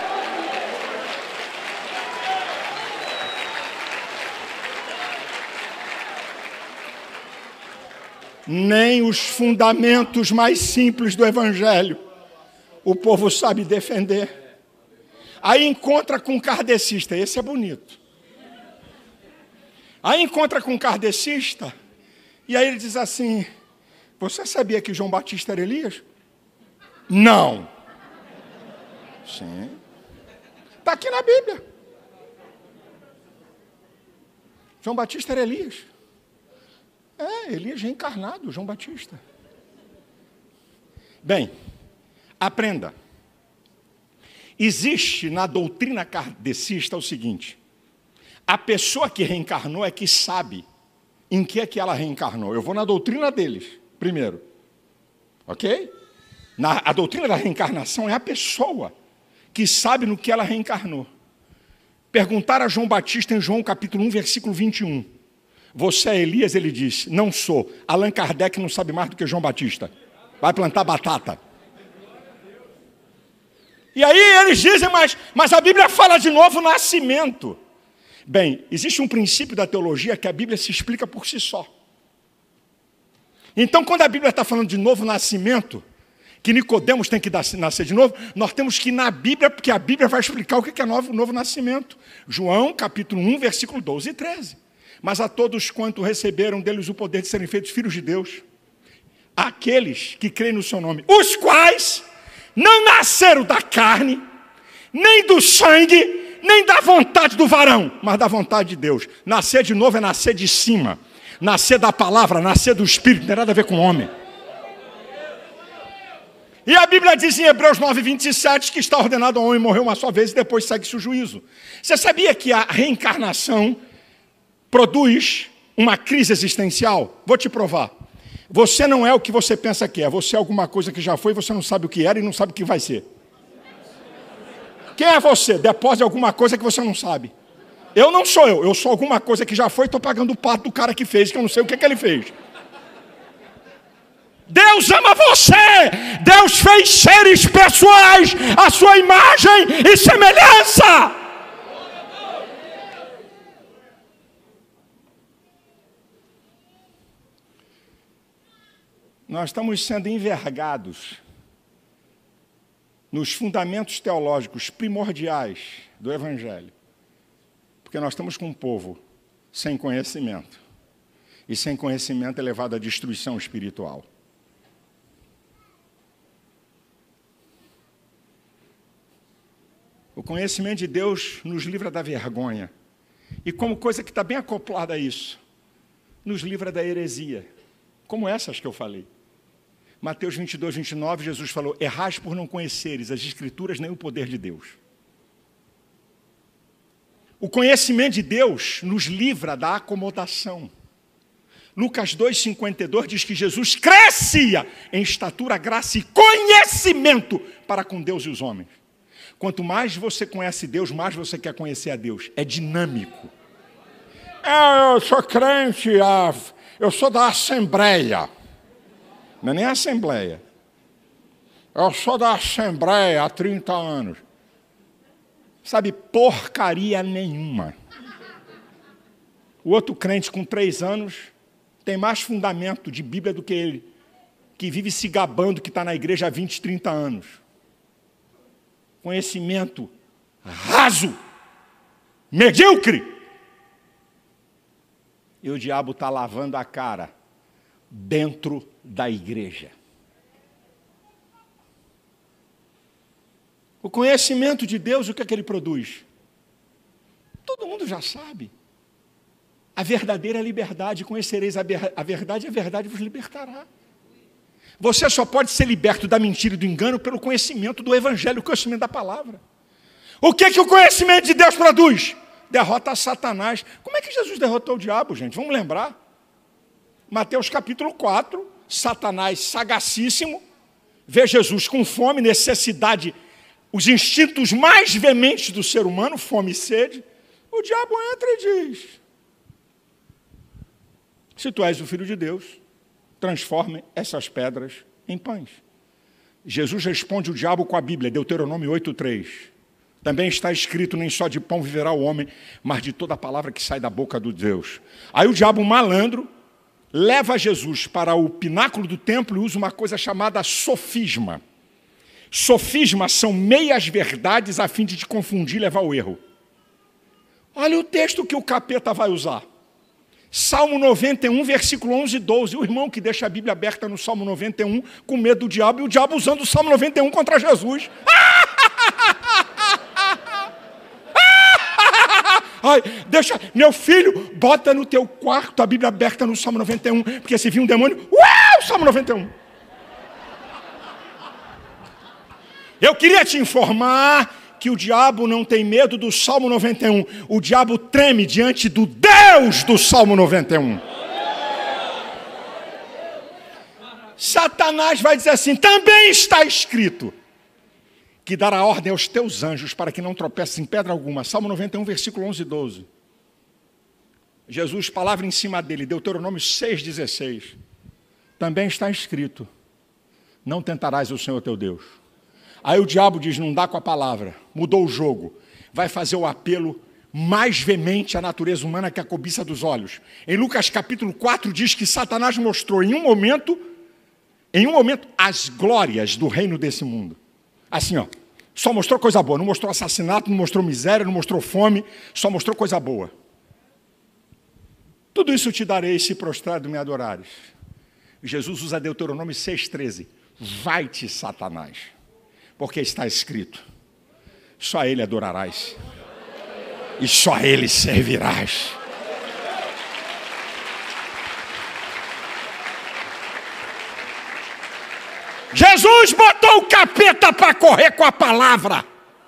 Nem os fundamentos mais simples do Evangelho o povo sabe defender. Aí encontra com um kardecista, esse é bonito. Aí encontra com um kardecista, e aí ele diz assim, você sabia que João Batista era Elias? Não. Sim. Está aqui na Bíblia. João Batista era Elias. Elias reencarnado, João Batista. Bem, aprenda. Existe na doutrina kardecista o seguinte, a pessoa que reencarnou é que sabe em que é que ela reencarnou. Eu vou na doutrina deles, primeiro. Ok? A doutrina da reencarnação é a pessoa que sabe no que ela reencarnou. Perguntaram a João Batista em João capítulo 1, versículo 21. Você é Elias? Ele disse, não sou. Allan Kardec não sabe mais do que João Batista. Vai plantar batata. E aí eles dizem, mas a Bíblia fala de novo nascimento. Bem, existe um princípio da teologia que a Bíblia se explica por si só. Então, quando a Bíblia está falando de novo nascimento, que Nicodemos tem que nascer de novo, nós temos que ir na Bíblia, porque a Bíblia vai explicar o que é novo nascimento. João, capítulo 1, versículo 12 e 13. Mas a todos quanto receberam deles o poder de serem feitos filhos de Deus, aqueles que creem no seu nome, os quais não nasceram da carne, nem do sangue, nem da vontade do varão, mas da vontade de Deus. Nascer de novo é nascer de cima, nascer da palavra, nascer do Espírito, não tem nada a ver com o homem. E a Bíblia diz em Hebreus 9:27 que está ordenado ao homem morrer uma só vez e depois segue-se o juízo. Você sabia que a reencarnação produz uma crise existencial? Vou te provar. Você não é o que você pensa que é. Você é alguma coisa que já foi, você não sabe o que era e não sabe o que vai ser. Quem é você? Depósito alguma coisa que você não sabe. Eu não sou eu sou alguma coisa que já foi e estou pagando o pato do cara que fez, que eu não sei o que ele fez. Deus ama você! Deus fez seres pessoais à sua imagem e semelhança! Nós estamos sendo envergados nos fundamentos teológicos primordiais do Evangelho, porque nós estamos com um povo sem conhecimento, e sem conhecimento é levado à destruição espiritual. O conhecimento de Deus nos livra da vergonha, e como coisa que está bem acoplada a isso, nos livra da heresia, como essas que eu falei. Mateus 22:29, Jesus falou: errais por não conheceres as Escrituras nem o poder de Deus. O conhecimento de Deus nos livra da acomodação. Lucas 2:52 diz que Jesus crescia em estatura, graça e conhecimento para com Deus e os homens. Quanto mais você conhece Deus, mais você quer conhecer a Deus. É dinâmico. Eu sou crente, eu sou da Assembleia. Não é nem Assembleia. Eu sou da Assembleia há 30 anos. Sabe, porcaria nenhuma. O outro crente com 3 anos tem mais fundamento de Bíblia do que ele, que vive se gabando que está na igreja há 20, 30 anos. Conhecimento raso, medíocre. E o diabo está lavando a cara dentro da igreja. O conhecimento de Deus, o que é que ele produz? Todo mundo já sabe. A verdadeira liberdade, conhecereis a verdade, e a verdade vos libertará. Você só pode ser liberto da mentira e do engano pelo conhecimento do Evangelho, o conhecimento da palavra. O que é que o conhecimento de Deus produz? Derrota a Satanás. Como é que Jesus derrotou o diabo, gente? Vamos lembrar. Mateus capítulo 4, Satanás sagacíssimo, vê Jesus com fome, necessidade, os instintos mais veementes do ser humano, fome e sede. O diabo entra e diz: se tu és o Filho de Deus, transforme essas pedras em pães. Jesus responde o diabo com a Bíblia, Deuteronômio 8:3. Também está escrito: nem só de pão viverá o homem, mas de toda a palavra que sai da boca do Deus. Aí o diabo malandro leva Jesus para o pináculo do templo e usa uma coisa chamada sofisma. Sofisma são meias verdades a fim de te confundir e levar ao erro. Olha o texto que o capeta vai usar. Salmo 91, versículo 11 e 12. O irmão que deixa a Bíblia aberta no Salmo 91 com medo do diabo, e o diabo usando o Salmo 91 contra Jesus. Ai, deixa, meu filho, bota no teu quarto a Bíblia aberta no Salmo 91, porque se vir um demônio, Salmo 91. Eu queria te informar que o diabo não tem medo do Salmo 91. O diabo treme diante do Deus do Salmo 91. Satanás vai dizer assim: também está escrito que dará ordem aos teus anjos para que não tropeces em pedra alguma. Salmo 91, versículo 11 e 12. Jesus, palavra em cima dele, Deuteronômio 6,16. Também está escrito: não tentarás o Senhor teu Deus. Aí o diabo diz: não dá com a palavra, mudou o jogo. Vai fazer o apelo mais veemente à natureza humana, que é a cobiça dos olhos. Em Lucas capítulo 4 diz que Satanás mostrou em um momento, as glórias do reino desse mundo. Assim, só mostrou coisa boa, não mostrou assassinato, não mostrou miséria, não mostrou fome, só mostrou coisa boa. Tudo isso te darei se prostrado me adorares. Jesus usa Deuteronômio 6,13. Vai-te, Satanás. Porque está escrito: só a Ele adorarás, e só a Ele servirás. Jesus botou o capeta para correr com a palavra.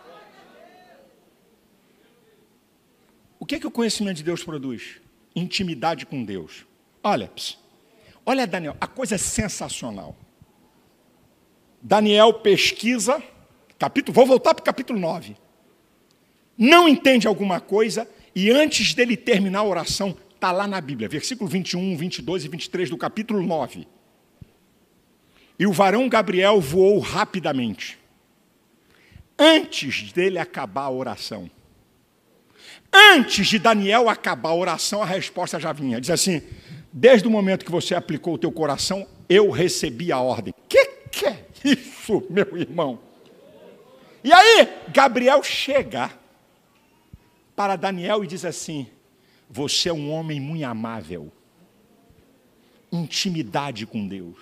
O que o conhecimento de Deus produz? Intimidade com Deus. Olha Daniel, a coisa é sensacional. Daniel pesquisa, vou voltar para o capítulo 9. Não entende alguma coisa e antes dele terminar a oração, está lá na Bíblia, versículo 21, 22 e 23 do capítulo 9. E o varão Gabriel voou rapidamente. Antes dele acabar a oração, antes de Daniel acabar a oração, a resposta já vinha. Diz assim: desde o momento que você aplicou o teu coração, eu recebi a ordem. Que é isso, meu irmão? E aí, Gabriel chega para Daniel e diz assim: você é um homem muito amável. Intimidade com Deus.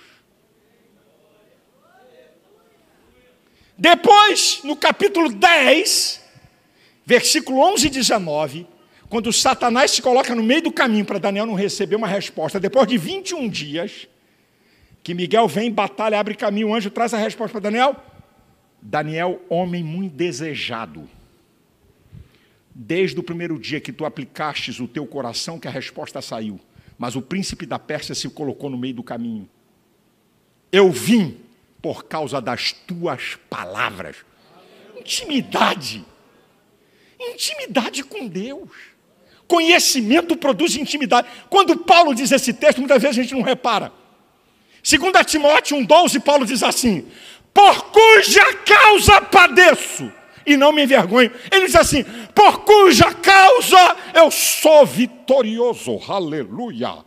Depois, no capítulo 10, versículo 11 e 19, quando Satanás se coloca no meio do caminho para Daniel não receber uma resposta, depois de 21 dias, que Miguel vem, batalha, abre caminho, o anjo traz a resposta para Daniel. Daniel, homem muito desejado. Desde o primeiro dia que tu aplicastes o teu coração, que a resposta saiu. Mas o príncipe da Pérsia se colocou no meio do caminho. Eu vim por causa das tuas palavras. Intimidade. Intimidade com Deus. Conhecimento produz intimidade. Quando Paulo diz esse texto, muitas vezes a gente não repara. 2 Timóteo 1,12, Paulo diz assim: por cuja causa padeço e não me envergonho. Ele diz assim: por cuja causa eu sou vitorioso. Aleluia.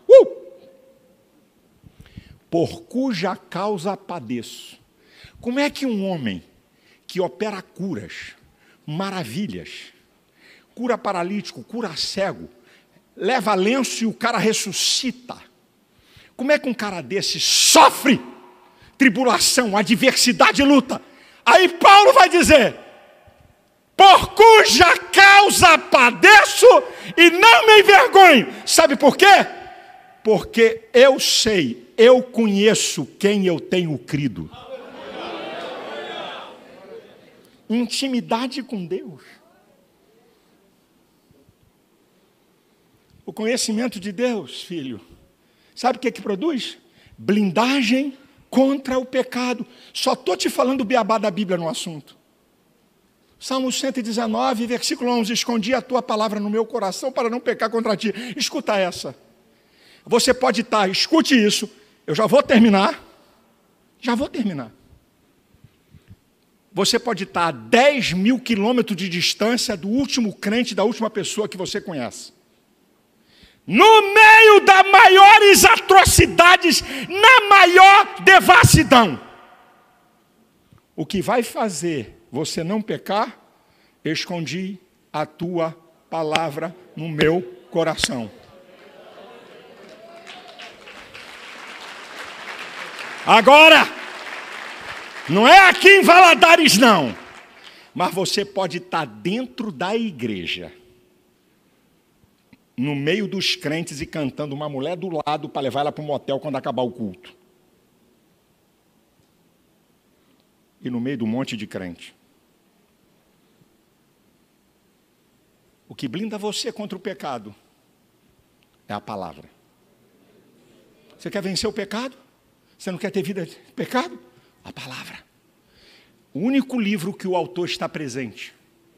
Por cuja causa padeço. Como é que um homem que opera curas, maravilhas, cura paralítico, cura cego, leva lenço e o cara ressuscita, como é que um cara desse sofre tribulação, adversidade e luta? Aí Paulo vai dizer: por cuja causa padeço e não me envergonho. Sabe por quê? Porque eu sei, eu conheço quem eu tenho crido. Intimidade com Deus. O conhecimento de Deus, filho, sabe o que produz? Blindagem contra o pecado. Só estou te falando o beabá da Bíblia no assunto. Salmo 119, versículo 11: escondi a tua palavra no meu coração para não pecar contra ti. Escuta essa. Você pode estar, escute isso, eu já vou terminar. Você pode estar a 10 mil quilômetros de distância do último crente, da última pessoa que você conhece. No meio das maiores atrocidades, na maior devassidão. O que vai fazer você não pecar? Escondi a tua palavra no meu coração. Agora, não é aqui em Valadares não, mas você pode estar dentro da igreja, no meio dos crentes e cantando uma mulher do lado para levar ela para um motel quando acabar o culto. E no meio de um monte de crente. O que blinda você contra o pecado é a palavra. Você quer vencer o pecado? Você não quer ter vida de pecado? A palavra. O único livro que o autor está presente.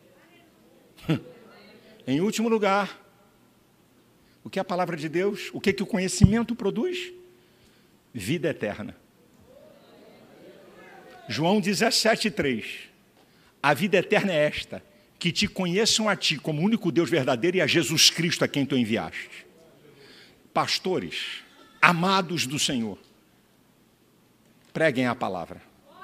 Em último lugar, o que é a palavra de Deus? O que o conhecimento produz? Vida eterna. João 17,3. A vida eterna é esta: que te conheçam a ti como único Deus verdadeiro e a Jesus Cristo a quem tu enviaste. Pastores, amados do Senhor, preguem a palavra.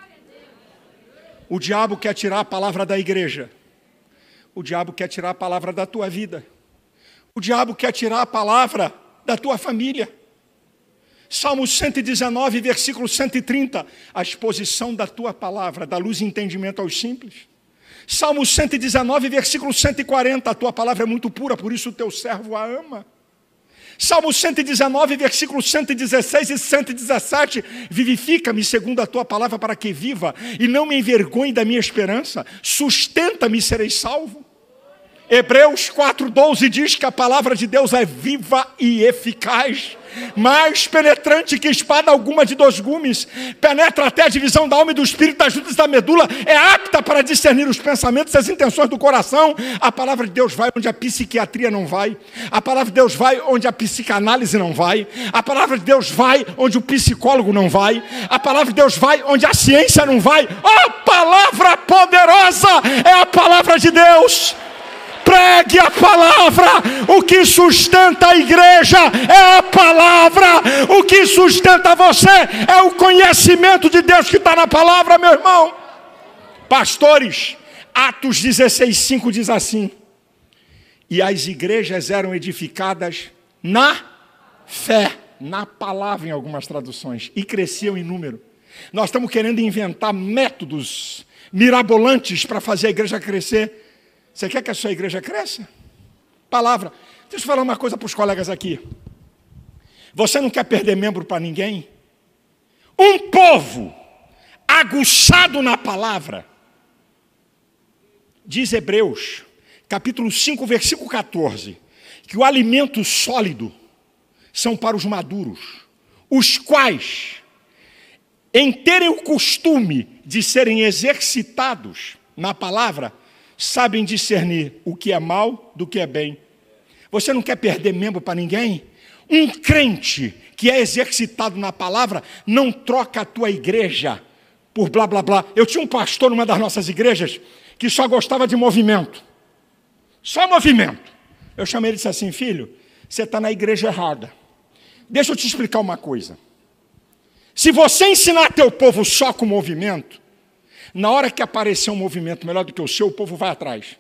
O diabo quer tirar a palavra da igreja. O diabo quer tirar a palavra da tua vida. O diabo quer tirar a palavra da tua família. Salmo 119, versículo 130, a exposição da tua palavra dá luz e entendimento aos simples. Salmo 119, versículo 140, a tua palavra é muito pura, por isso o teu servo a ama. Salmo 119, versículos 116 e 117, vivifica-me segundo a tua palavra para que viva, e não me envergonhe da minha esperança, sustenta-me e serei salvo. Hebreus 4,12 diz que a palavra de Deus é viva e eficaz, mais penetrante que espada alguma de 2 gumes, penetra até a divisão da alma e do espírito, das juntas da medula, é apta para discernir os pensamentos e as intenções do coração. A palavra de Deus vai onde a psiquiatria não vai, a palavra de Deus vai onde a psicanálise não vai, a palavra de Deus vai onde o psicólogo não vai, a palavra de Deus vai onde a ciência não vai. A palavra poderosa é a palavra de Deus. Pregue a palavra. O que sustenta a igreja é a palavra. O que sustenta você é o conhecimento de Deus que está na palavra, meu irmão. Pastores, Atos 16:5 diz assim: e as igrejas eram edificadas na fé, na palavra em algumas traduções, e cresciam em número. Nós estamos querendo inventar métodos mirabolantes para fazer a igreja crescer. Você quer que a sua igreja cresça? Palavra. Deixa eu falar uma coisa para os colegas aqui. Você não quer perder membro para ninguém? Um povo aguçado na palavra, diz Hebreus, capítulo 5, versículo 14, que o alimento sólido são para os maduros, os quais, em terem o costume de serem exercitados na palavra, sabem discernir o que é mal do que é bem. Você não quer perder membro para ninguém? Um crente que é exercitado na palavra não troca a tua igreja por blá blá blá. Eu tinha um pastor numa das nossas igrejas que só gostava de movimento. Só movimento. Eu chamei ele e disse assim: filho, você está na igreja errada. Deixa eu te explicar uma coisa. Se você ensinar teu povo só com movimento, na hora que aparecer um movimento melhor do que o seu, o povo vai atrás.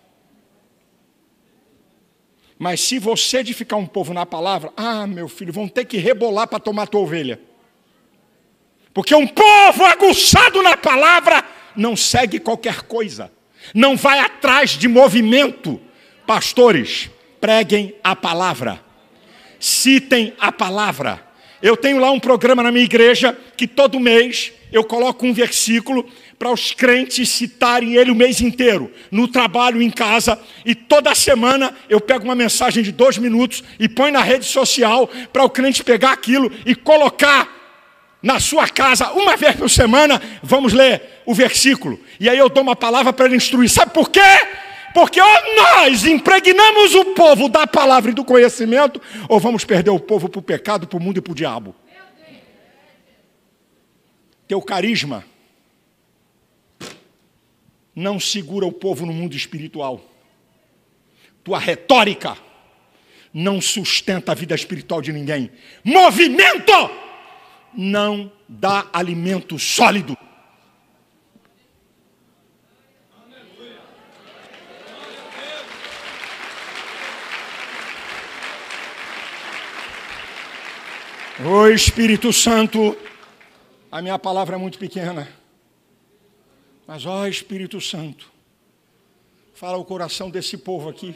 Mas se você edificar um povo na palavra, meu filho, vão ter que rebolar para tomar a tua ovelha. Porque um povo aguçado na palavra não segue qualquer coisa, não vai atrás de movimento. Pastores, preguem a palavra, citem a palavra. Eu tenho lá um programa na minha igreja que todo mês eu coloco um versículo para os crentes citarem ele o mês inteiro, no trabalho, em casa, e toda semana eu pego uma mensagem de 2 minutos e põe na rede social para o crente pegar aquilo e colocar na sua casa, uma vez por semana, vamos ler o versículo. E aí eu dou uma palavra para ele instruir. Sabe por quê? Porque ou nós impregnamos o povo da palavra e do conhecimento, ou vamos perder o povo para o pecado, para o mundo e para o diabo. Teu carisma não segura o povo no mundo espiritual. Tua retórica não sustenta a vida espiritual de ninguém. Movimento não dá alimento sólido. Ô Espírito Santo, a minha palavra é muito pequena, mas ó Espírito Santo, fala o coração desse povo aqui,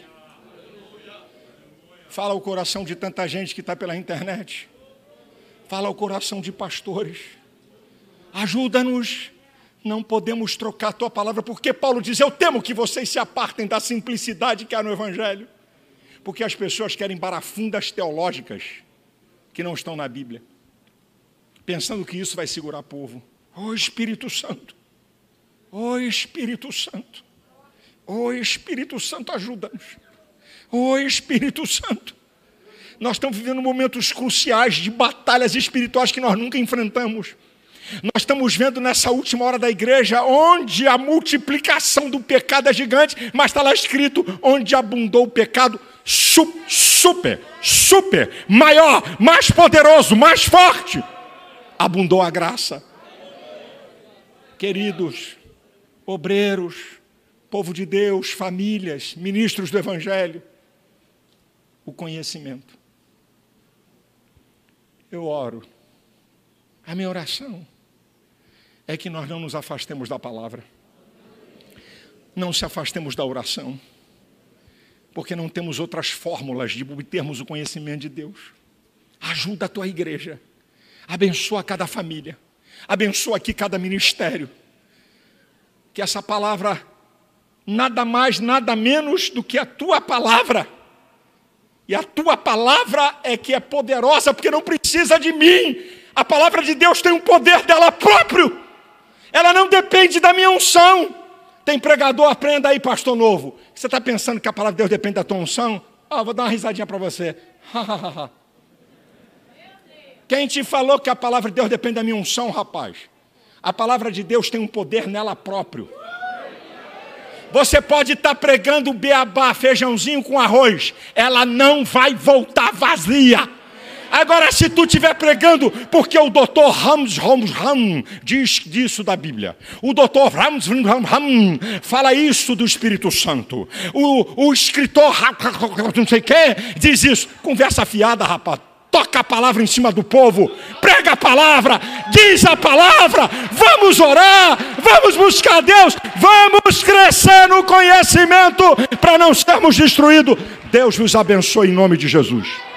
fala o coração de tanta gente que está pela internet, fala o coração de pastores, ajuda-nos. Não podemos trocar a tua palavra, porque Paulo diz: eu temo que vocês se apartem da simplicidade que há no Evangelho, porque as pessoas querem barafundas teológicas que não estão na Bíblia, pensando que isso vai segurar o povo. Ô Espírito Santo, ô Espírito Santo, ô Espírito Santo, ajuda-nos. Ô Espírito Santo, nós estamos vivendo momentos cruciais de batalhas espirituais que nós nunca enfrentamos. Nós estamos vendo nessa última hora da igreja, onde a multiplicação do pecado é gigante, mas está lá escrito, onde abundou o pecado, super, maior, mais poderoso, mais forte, abundou a graça. Queridos, obreiros, povo de Deus, famílias, ministros do Evangelho, o conhecimento. Eu oro A minha oração é que nós não nos afastemos da palavra. Não se afastemos da oração. Porque não temos outras fórmulas de obtermos o conhecimento de Deus. Ajuda a tua igreja. Abençoa cada família. Abençoa aqui cada ministério. Que essa palavra, nada mais, nada menos do que a tua palavra. E a tua palavra é que é poderosa, porque não precisa de mim. A palavra de Deus tem um poder dela próprio. Ela não depende da minha unção. Tem pregador, aprenda aí, pastor novo. Você está pensando que a palavra de Deus depende da tua unção? Vou dar uma risadinha para você. Quem te falou que a palavra de Deus depende da minha unção, rapaz? A palavra de Deus tem um poder nela próprio. Você pode estar pregando beabá, feijãozinho com arroz. Ela não vai voltar vazia. Agora, se tu estiver pregando, porque o doutor Rams diz disso da Bíblia. O doutor Rams fala isso do Espírito Santo. O escritor não sei o que diz isso. Conversa fiada, rapaz. Toca a palavra em cima do povo. Prega a palavra. Diz a palavra. Vamos orar. Vamos buscar Deus. Vamos crescer no conhecimento para não sermos destruídos. Deus vos abençoe em nome de Jesus.